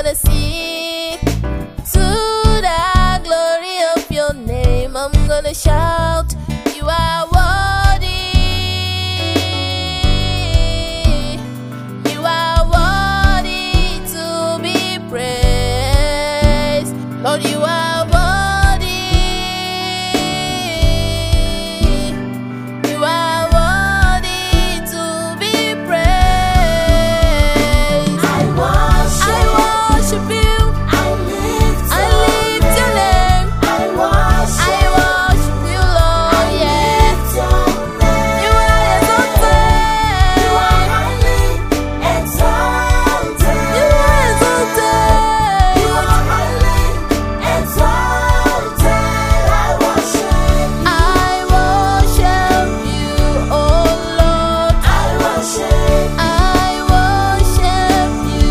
gonna sing to the glory of your name. I'm gonna shout, you are worthy. You are worthy to be praised. Lord, you are worthy. You are worthy to be praised. I worship you. I lift your name. I worship you, Lord. Yes. You are exalted. You are highly exalted. You are exalted. You are highly exalted. I worship you, oh Lord. I worship you,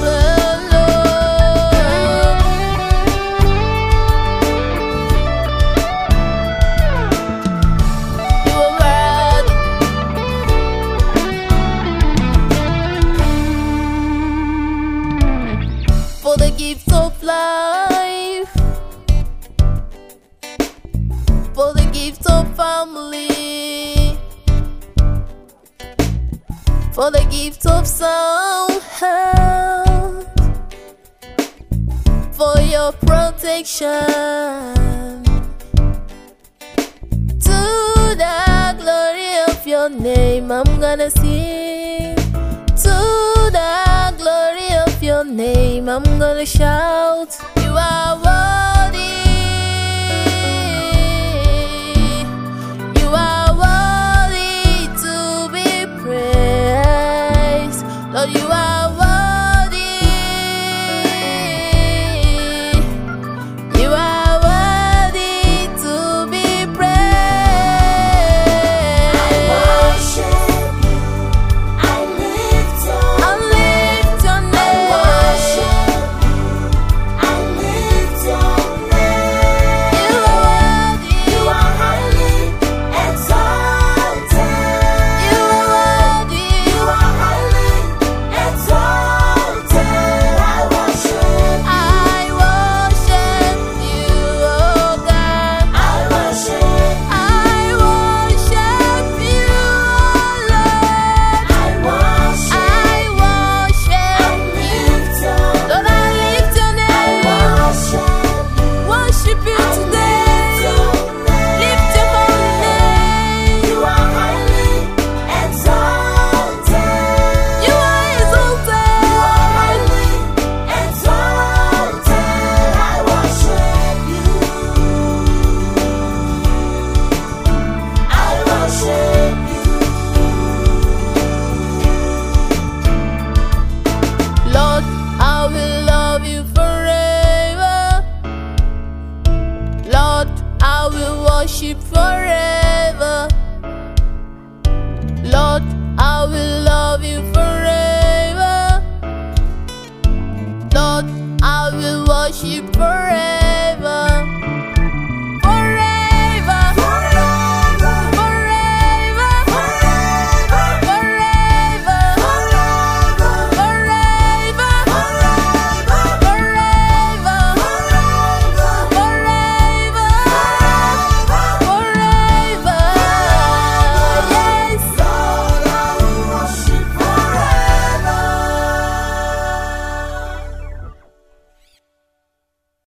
Lord. You are worthy. For the gift of life, for the gift of family, for the gift of sound health, for your protection, to the glory of your name. I'm gonna sing to the glory of your name. I'm gonna shout, you are worthy. You are worthy to be praised. Lord, you are